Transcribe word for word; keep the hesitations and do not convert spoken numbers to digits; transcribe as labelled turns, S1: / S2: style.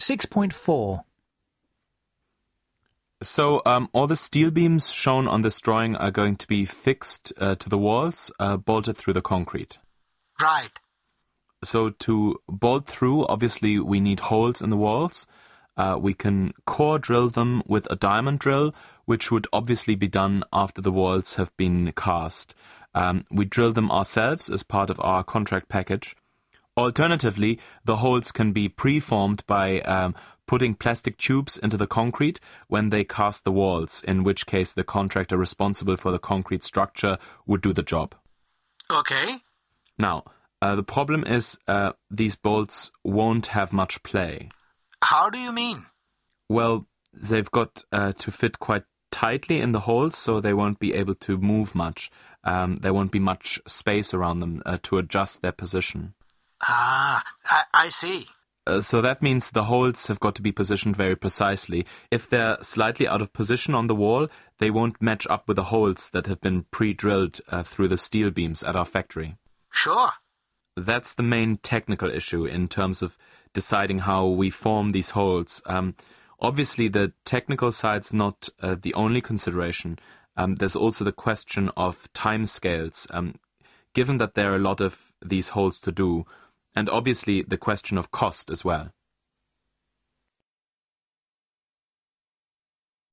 S1: six point four.
S2: So um, all the steel beams shown on this drawing are going to be fixed uh, to the walls, uh, bolted through the concrete.
S1: Right.
S2: So to bolt through, obviously we need holes in the walls. Uh, we can core drill them with a diamond drill, which would obviously be done after the walls have been cast. Um, we drill them ourselves as part of our contract package. Alternatively, the holes can be preformed by um, putting plastic tubes into the concrete when they cast the walls, in which case the contractor responsible for the concrete structure would do the job.
S1: Okay.
S2: Now, uh, the problem is uh, these bolts won't have much play.
S1: How do you mean?
S2: Well, they've got uh, to fit quite tightly in the holes, so they won't be able to move much. Um, there won't be much space around them uh, to adjust their position.
S1: Ah, I, I see.
S2: Uh, so that means the holes have got to be positioned very precisely. If they're slightly out of position on the wall, they won't match up with the holes that have been pre-drilled uh, through the steel beams at our factory.
S1: Sure.
S2: That's the main technical issue in terms of deciding how we form these holes. Um, obviously, the technical side's not uh, the only consideration. Um, there's also the question of timescales, um, given that there are a lot of these holes to do, and obviously the question of cost as well.